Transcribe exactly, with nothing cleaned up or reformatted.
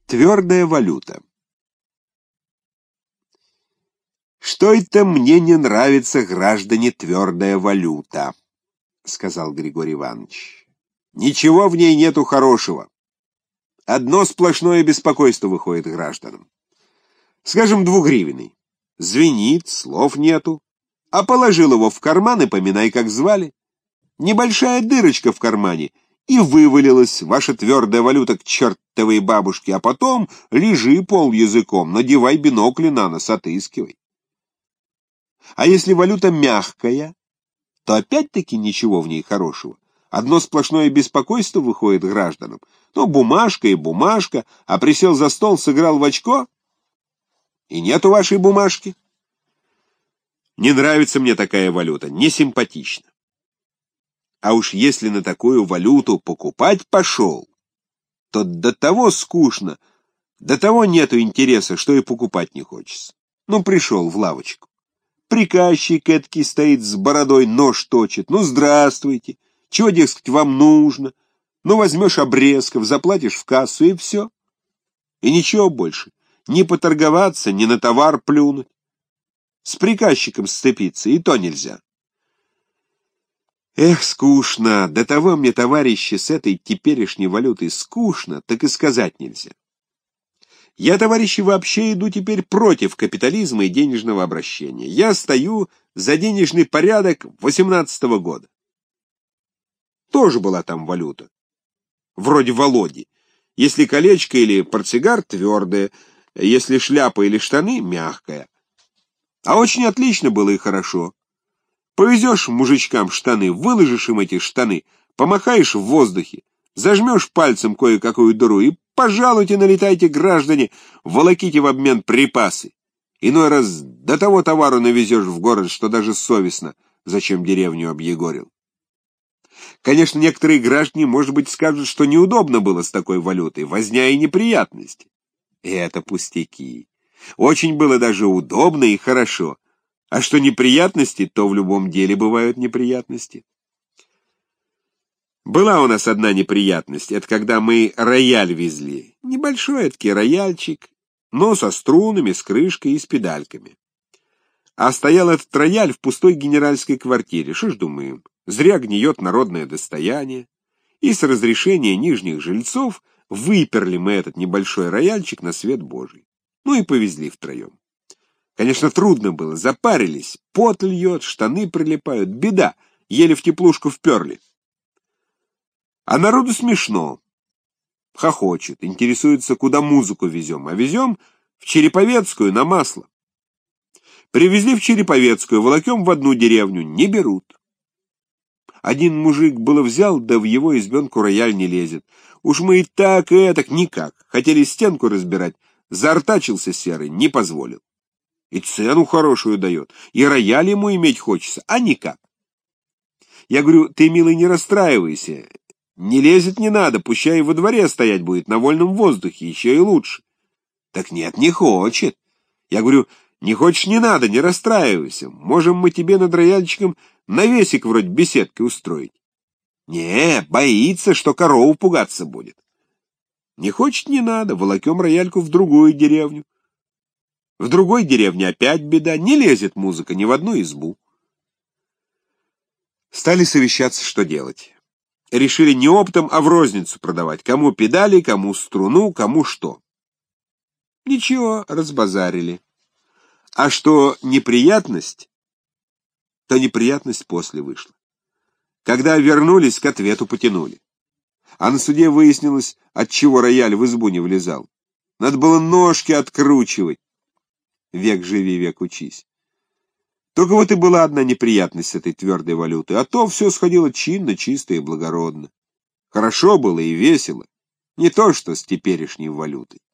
Твердая валюта. «Что это мне не нравится, граждане, твердая валюта?» — сказал Григорий Иванович. «Ничего в ней нету хорошего. Одно сплошное беспокойство выходит гражданам. Скажем, двугривенный. Звенит, слов нету. А положил его в карман и поминай, как звали. Небольшая дырочка в кармане, и вывалилась ваша твердая валюта к чертовой бабушке, а потом лежи пол языком, надевай бинокли на нос, отыскивай. А если валюта мягкая, то опять-таки ничего в ней хорошего. Одно сплошное беспокойство выходит гражданам. Ну, бумажка и бумажка, а присел за стол, сыграл в очко, и нету вашей бумажки. Не нравится мне такая валюта, не симпатична. А уж если на такую валюту покупать пошел, то до того скучно, до того нету интереса, что и покупать не хочется. Ну, пришел в лавочку. Приказчик эдакий стоит с бородой, нож точит. Ну, здравствуйте. Чего, дескать, вам нужно? Ну, возьмешь обрезков, заплатишь в кассу, и все. И ничего больше. Ни поторговаться, ни на товар плюнуть. С приказчиком сцепиться, и то нельзя. Эх, скучно. До того мне, товарищи, с этой теперешней валютой скучно, так и сказать нельзя. Я, товарищи, вообще иду теперь против капитализма и денежного обращения. Я стою за денежный порядок восемнадцатого года. Тоже была там валюта. Вроде Володи. Если колечко или портсигар — твердое, если шляпа или штаны — мягкая. А очень отлично было и хорошо. Повезешь мужичкам штаны, выложишь им эти штаны, помахаешь в воздухе, зажмешь пальцем кое-какую дыру и, пожалуйте, налетайте, граждане, волоките в обмен припасы. Иной раз до того товару навезешь в город, что даже совестно, зачем деревню объегорил. Конечно, некоторые граждане, может быть, скажут, что неудобно было с такой валютой, возня и неприятности. И это пустяки. Очень было даже удобно и хорошо. А что неприятности, то в любом деле бывают неприятности. Была у нас одна неприятность, это когда мы рояль везли. Небольшой таки рояльчик, но со струнами, с крышкой и с педальками. А стоял этот рояль в пустой генеральской квартире. Что ж думаем, зря гниет народное достояние. И с разрешения нижних жильцов выперли мы этот небольшой рояльчик на свет Божий. Ну и повезли втроем. Конечно, трудно было, запарились, пот льет, штаны прилипают, беда, еле в теплушку вперли. А народу смешно. Хохочет, интересуется, куда музыку везем, а везем в Череповецкую на масло. Привезли в Череповецкую, волокем в одну деревню, не берут. Один мужик было взял, да в его избенку рояль не лезет. Уж мы и так, и этак никак. Хотели стенку разбирать, заортачился серый, не позволил. И цену хорошую дает, и рояль ему иметь хочется, а никак. Я говорю, ты, милый, не расстраивайся, не лезет не надо, пущай во дворе стоять будет, на вольном воздухе, еще и лучше. Так нет, не хочет. Я говорю, не хочешь, не надо, не расстраивайся, можем мы тебе над рояльчиком навесик вроде беседки устроить. Не, боится, что корову пугаться будет. Не хочет, не надо, волокем рояльку в другую деревню. В другой деревне опять беда, не лезет музыка ни в одну избу. Стали совещаться, что делать. Решили не оптом, а в розницу продавать. Кому педали, кому струну, кому что. Ничего, разбазарили. А что неприятность, то неприятность после вышла. Когда вернулись, к ответу потянули. А на суде выяснилось, отчего рояль в избу не влезал. Надо было ножки откручивать. Век живи, век учись. Только вот и была одна неприятность с этой твердой валютой, а то все сходило чинно, чисто и благородно. Хорошо было и весело, не то что с теперешней валютой.